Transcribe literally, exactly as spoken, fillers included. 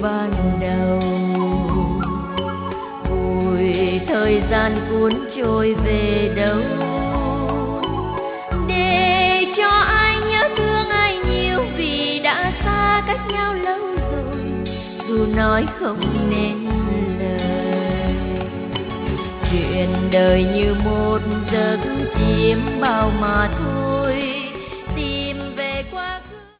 ban đầu. Ôi thời gian cuốn trôi về đâu, để cho ai nhớ thương ai nhiều, vì đã xa cách nhau lâu rồi, dù nói không nên lời. Chuyện đời như một giấc chiêm bao mãi